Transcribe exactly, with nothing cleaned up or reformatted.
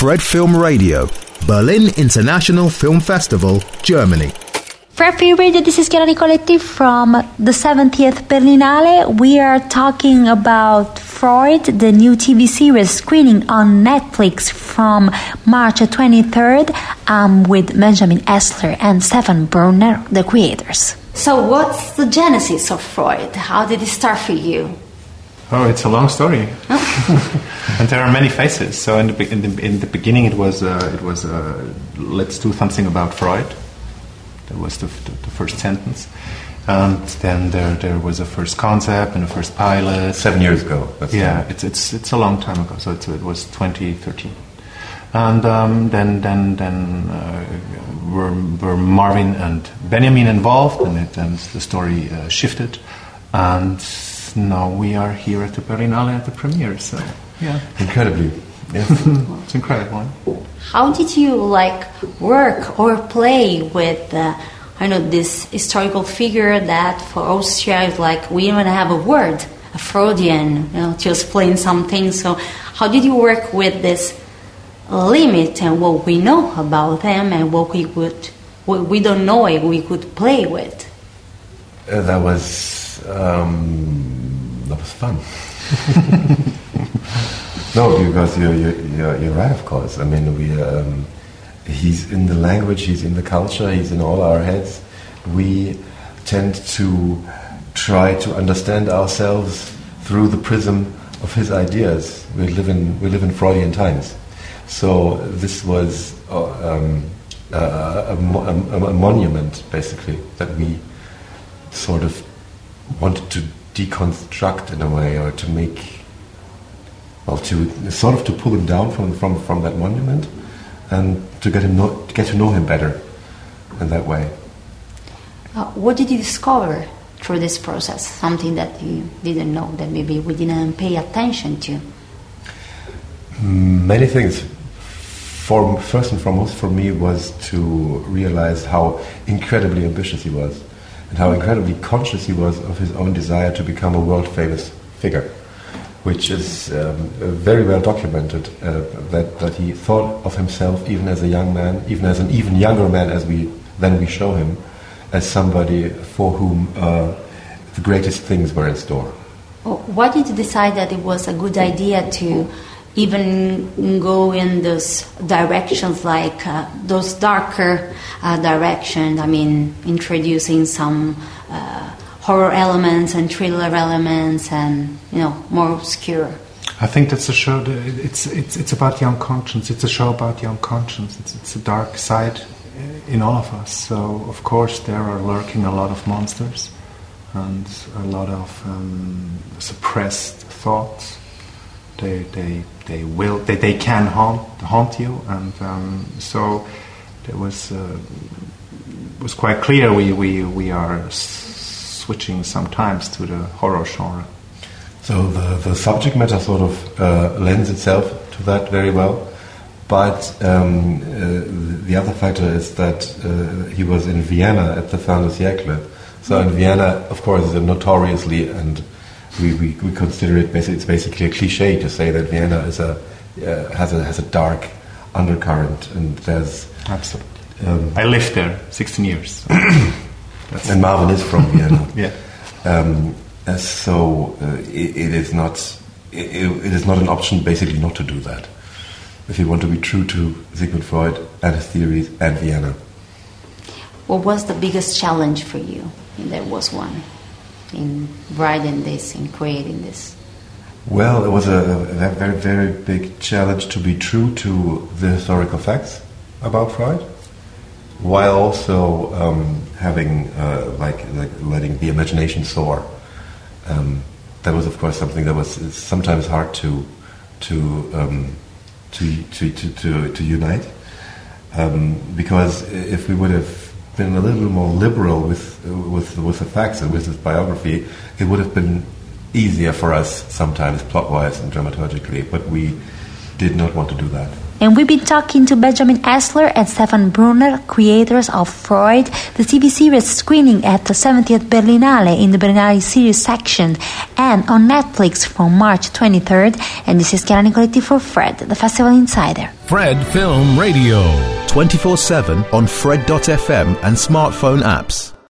Fred Film Radio, Berlin International Film Festival, Germany. Fred Film Radio, this is Chiara Nicoletti from the seventieth Berlinale. We are talking about Freud, the new T V series screening on Netflix from March twenty-third, um, with Benjamin Essler and Stefan Brunner, the creators. So what's the genesis of Freud? How did it start for you? Oh, it's a long story, oh. And there are many phases. So in the in the, in the beginning, it was uh, it was uh, let's do something about Freud. That was the, the, the first sentence, and then there there was a first concept and a first pilot. Seven years ago. That's yeah, it's it's it's a long time ago. So it's, it was twenty thirteen, and um, then then then uh, were were Marvin and Benjamin involved, and it and the story uh, shifted, and now we are here at the Berlinale at the premiere. So yeah, incredibly, yes, it's incredible. How did you like work or play with, uh, I know, this historical figure that for Austria is like we even have a word, a Freudian, you know, to explain something. So how did you work with this limit and what we know about them and what we would, what we don't know if we could play with? Uh, that was um, that was fun. No, because you're, you're, you're right, of course. I mean, we um, he's in the language, he's in the culture, he's in all our heads. We tend to try to understand ourselves through the prism of his ideas. We live in we live in Freudian times, so this was uh, um, a, a, a, a monument, basically, that we sort of wanted to deconstruct in a way, or to make. Well, to sort of to pull him down from from, from that monument, and to get him know, to get to know him better, in that way. Uh, what did you discover through this process? Something that you didn't know, that maybe we didn't pay attention to. Many things. For first and foremost, for me, was to realize how incredibly ambitious he was, and how incredibly conscious he was of his own desire to become a world famous figure. Which is um, very well documented, uh, that, that he thought of himself even as a young man, even as an even younger man as we than we show him, as somebody for whom uh, the greatest things were in store. Why did you decide that it was a good idea to even go in those directions, like uh, those darker uh, directions? I mean, introducing some Uh, horror elements and thriller elements, and you know, more obscure. I think that's a show. That it's it's it's about young conscience. It's a show about young conscience. It's it's a dark side in all of us. So of course there are lurking a lot of monsters and a lot of um, suppressed thoughts. They they they will they, they can haunt haunt you, and um, so there was uh, was quite clear we we we are switching sometimes to the horror genre. So the, the subject matter sort of uh, lends itself to that very well, but um, uh, the other factor is that uh, he was in Vienna at the fin de siècle. So in Vienna, of course, is a notoriously, and we, we, we consider it basically, it's basically a cliche to say that Vienna is a uh, has a has a dark undercurrent, and there's absolutely. Um, I lived there sixteen years. So. And Marvin is from Vienna. Yeah. Um, uh, so uh, it, it is not it, it is not an option basically not to do that if you want to be true to Sigmund Freud and his theories and Vienna. What was the biggest challenge for you? And there was one in writing this, in creating this. Well, it was a, a very very big challenge to be true to the historical facts about Freud, while also um, having uh, like, like letting the imagination soar. Um, that was, of course, something that was sometimes hard to to um, to, to, to to to unite, um, because if we would have been a little more liberal with with with the facts and with his biography, it would have been easier for us sometimes, plot-wise and dramaturgically. But we did not want to do that. And we've been talking to Benjamin Essler and Stefan Brunner, creators of Freud, the T V series screening at the seventieth Berlinale in the Berlinale series section and on Netflix from March twenty-third. And this is Chiara Nicoletti for Fred, the Festival Insider. Fred Film Radio. twenty-four seven on Fred dot f m and smartphone apps.